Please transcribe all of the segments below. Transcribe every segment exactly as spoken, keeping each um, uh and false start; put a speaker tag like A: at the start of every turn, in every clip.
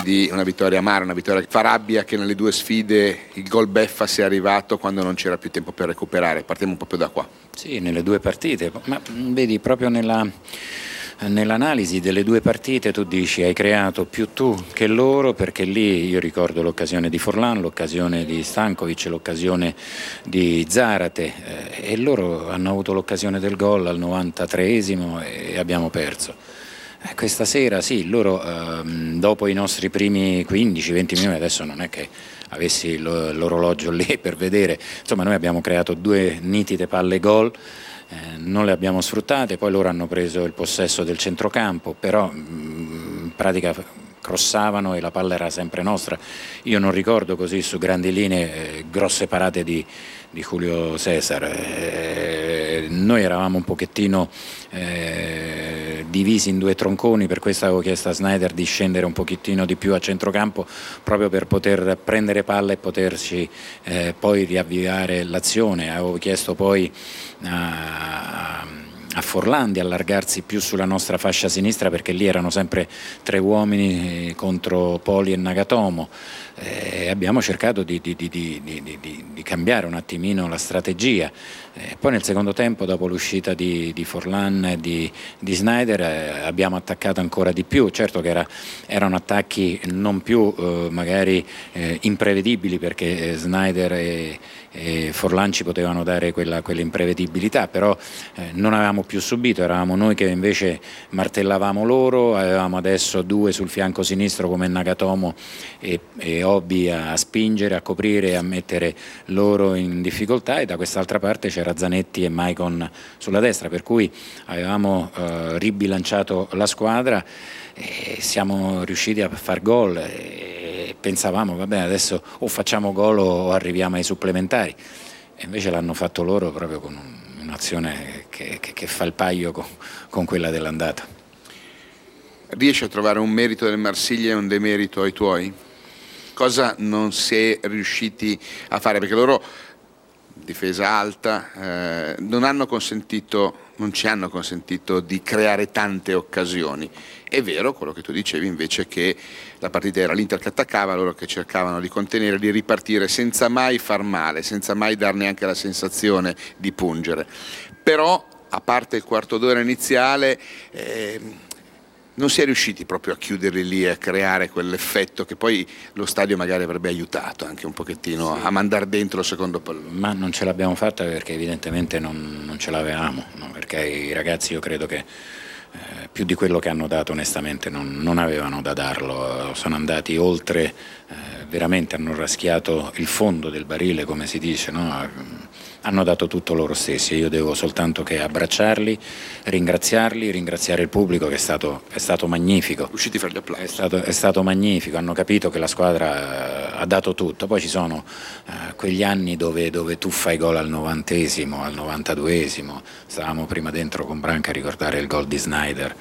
A: di una vittoria amara, una vittoria che fa rabbia che nelle due sfide il gol beffa sia arrivato quando non c'era più tempo per recuperare. Partiamo proprio da qua.
B: Sì, nelle due partite, ma vedi proprio nella... nell'analisi delle due partite tu dici hai creato più tu che loro, perché lì io ricordo l'occasione di Forlan, l'occasione di Stankovic, l'occasione di Zarate eh, e loro hanno avuto l'occasione del gol al novantatreesimo e abbiamo perso. Eh, questa sera sì, loro ehm, dopo i nostri primi quindici venti minuti, adesso non è che avessi lo, l'orologio lì per vedere, insomma noi abbiamo creato due nitide palle gol. Eh, non le abbiamo sfruttate, poi loro hanno preso il possesso del centrocampo, però mh, in pratica crossavano e la palla era sempre nostra. Io non ricordo così su grandi linee eh, grosse parate di, di Julio César. Eh, noi eravamo un pochettino eh, divisi in due tronconi, per questo avevo chiesto a Sneijder di scendere un pochettino di più a centrocampo proprio per poter prendere palla e poterci eh, poi riavviare l'azione. Avevo chiesto poi a, a Forlan di allargarsi più sulla nostra fascia sinistra, perché lì erano sempre tre uomini contro Poli e Nagatomo. Eh, abbiamo cercato di, di, di, di, di, di cambiare un attimino la strategia. Eh, poi nel secondo tempo, dopo l'uscita di, di Forlan e di, di Sneijder, eh, abbiamo attaccato ancora di più. Certo che era, erano attacchi non più eh, magari eh, imprevedibili, perché eh, Sneijder e, e Forlan ci potevano dare quella, quell'imprevedibilità, però eh, non avevamo più subito, eravamo noi che invece martellavamo loro. Avevamo adesso due sul fianco sinistro come Nagatomo e, e Obi a spingere, a coprire, a mettere loro in difficoltà, e da quest'altra parte c'era Zanetti e Maicon sulla destra, per cui avevamo eh, ribilanciato la squadra e siamo riusciti a far gol e pensavamo vabbè adesso o facciamo gol o arriviamo ai supplementari, e invece l'hanno fatto loro proprio con un, un'azione che, che, che fa il paio con, con quella dell'andata.
A: Riesci a trovare un merito del Marsiglia e un demerito ai tuoi? Cosa non si è riusciti a fare? Perché loro, difesa alta, eh, non hanno consentito, non ci hanno consentito di creare tante occasioni. È vero quello che tu dicevi invece, che la partita era l'Inter che attaccava, loro che cercavano di contenere, di ripartire senza mai far male, senza mai dar neanche la sensazione di pungere. Però, a parte il quarto d'ora iniziale, eh, non si è riusciti proprio a chiuderli lì e a creare quell'effetto che poi lo stadio magari avrebbe aiutato anche un pochettino sì. a mandare dentro il secondo pallone.
B: Ma non ce l'abbiamo fatta perché evidentemente non, non ce l'avevamo, no? Perché i ragazzi, io credo che eh, più di quello che hanno dato onestamente non, non avevano da darlo, sono andati oltre, eh, veramente hanno raschiato il fondo del barile, come si dice, no? Hanno dato tutto loro stessi, io devo soltanto che abbracciarli, ringraziarli, ringraziare il pubblico che è stato, è stato magnifico.
A: Usciti fra gli applausi.
B: È stato, è stato magnifico, hanno capito che la squadra ha dato tutto, poi ci sono uh, quegli anni dove, dove tu fai gol al novantesimo, al novantaduesimo, stavamo prima dentro con Branca a ricordare il gol di Sneijder,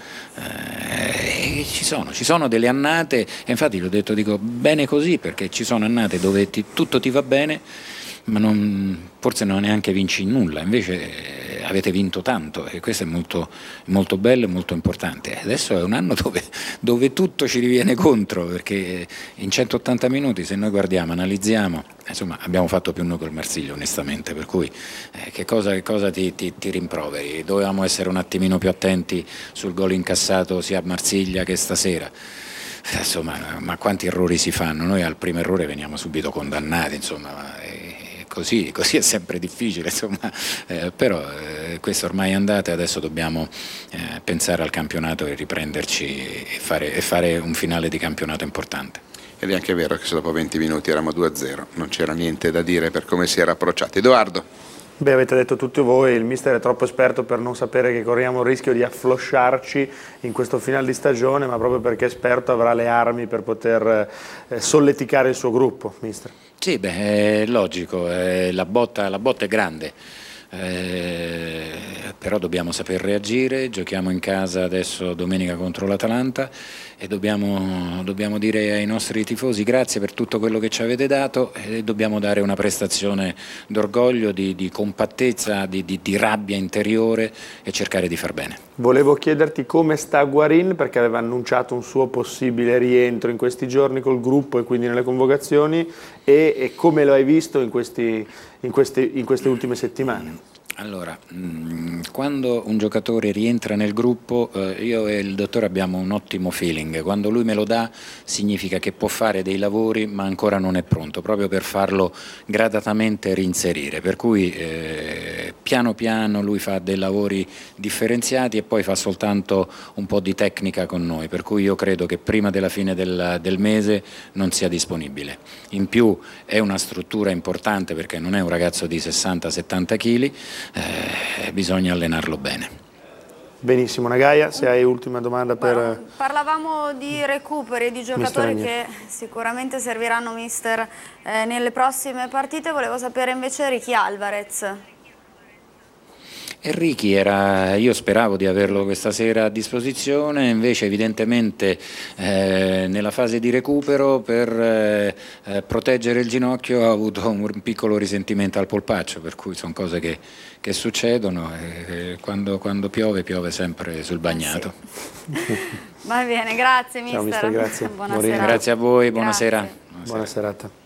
B: uh, e ci sono, ci sono delle annate, e infatti l'ho detto, dico bene così, perché ci sono annate dove ti, tutto ti va bene, ma non, forse non neanche vinci nulla, invece eh, avete vinto tanto, e questo è molto, molto bello e molto importante. Adesso è un anno dove, dove tutto ci riviene contro, perché in centottanta minuti, se noi guardiamo, analizziamo, insomma abbiamo fatto più noi col Marsiglia onestamente, per cui eh, che cosa, che cosa ti, ti, ti rimproveri? Dovevamo essere un attimino più attenti sul gol incassato sia a Marsiglia che stasera. Insomma, ma quanti errori si fanno? Noi al primo errore veniamo subito condannati, insomma, e così, così è sempre difficile, insomma, eh, però eh, questo ormai è andato, e adesso dobbiamo eh, pensare al campionato e riprenderci e fare, e fare un finale di campionato importante.
A: Ed è anche vero che se dopo venti minuti eravamo due a zero, non c'era niente da dire per come si era approcciati. Edoardo?
C: Beh, avete detto tutti voi, il mister è troppo esperto per non sapere che corriamo il rischio di afflosciarci in questo finale di stagione, ma proprio perché è esperto avrà le armi per poter eh, solleticare il suo gruppo, mister.
B: Sì, beh, è logico, eh, la, botta, la botta è grande, eh, però dobbiamo saper reagire, giochiamo in casa adesso domenica contro l'Atalanta e dobbiamo, dobbiamo dire ai nostri tifosi grazie per tutto quello che ci avete dato e dobbiamo dare una prestazione d'orgoglio, di, di compattezza, di, di, di rabbia interiore e cercare di far bene.
C: Volevo chiederti come sta Guarin, perché aveva annunciato un suo possibile rientro in questi giorni col gruppo e quindi nelle convocazioni, e, e come lo hai visto in, questi, in, questi, in queste ultime settimane?
B: Allora, quando un giocatore rientra nel gruppo, eh, io e il dottore abbiamo un ottimo feeling. Quando lui me lo dà significa che può fare dei lavori ma ancora non è pronto, proprio per farlo gradatamente reinserire. Per cui eh, piano piano lui fa dei lavori differenziati e poi fa soltanto un po' di tecnica con noi. Per cui io credo che prima della fine del, del mese non sia disponibile. In più è una struttura importante perché non è un ragazzo di sessanta settanta chili. Eh, bisogna allenarlo bene.
C: Benissimo, Nagaia, se hai ultima domanda per...
D: Bueno, parlavamo di recuperi di giocatori che sicuramente serviranno mister eh, nelle prossime partite, volevo sapere invece Ricky Alvarez.
B: Ricky era, io speravo di averlo questa sera a disposizione, invece evidentemente eh, nella fase di recupero per eh, eh, proteggere il ginocchio ha avuto un piccolo risentimento al polpaccio, per cui sono cose che, che succedono e quando, quando piove piove sempre sul bagnato.
D: Eh sì. Va bene, grazie mister.
C: Ciao, mister, grazie.
D: Buonasera.
B: Grazie a voi, buonasera.
D: Grazie.
B: Buonasera.
C: Buona serata.